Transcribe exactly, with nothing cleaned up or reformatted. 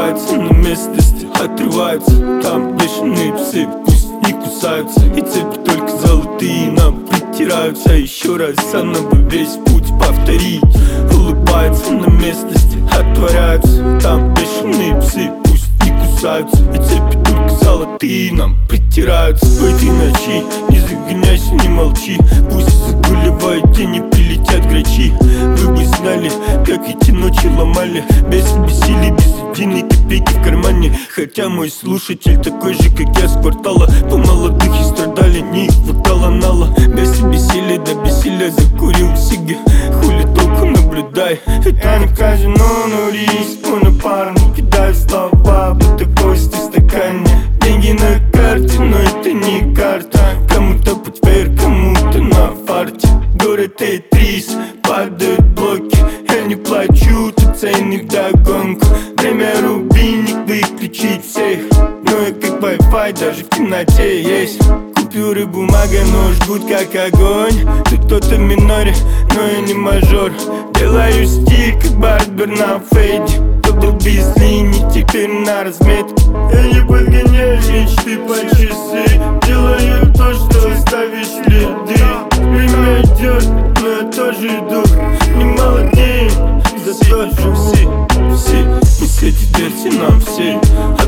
улыбается на местности, отрывается. Там бешеные псы, пусть не кусаются. И цепи только золотые нам притираются. Еще раз она бы весь путь повторить. Улыбается на местности, отворяются. Там бешеные псы, пусть не кусаются. И цепи только золотые нам притираются. В этой ночи не загоняйся, не молчи. Пусть загуливают тени, прилетят грачи. Вы бы знали, как эти ночи ломали. Без бессилия, без единой копейки в кармане. Хотя мой слушатель такой же, как я, с квартала. По молодых и страдали, не хватало нала. Без бессилия, до бессилия закурил сиги. Хули толку наблюдай. Это не казино, но риск. На парни кидаю слова, будто кости в стакане. Деньги на карте, но это не карта. Кому-то путвер, кому-то на фарте. Город Тетрис, падают блоки. Я не плачу, тут ценник вдогонку. Время рубильник, выключить всех. Но я как Wi-Fi, даже в темноте есть. Купюры, бумага, но жгут как огонь. Тут кто-то в миноре, но я не мажор. Делаю стиль, как Барбер на фейде. Кто был без линий, теперь на разметке. Я не подгоняю мечты по часы. Делаю то, что оставишь следы. Время идет, но я тоже иду. Не молодеем, зато же все, все. И все теперь нам все.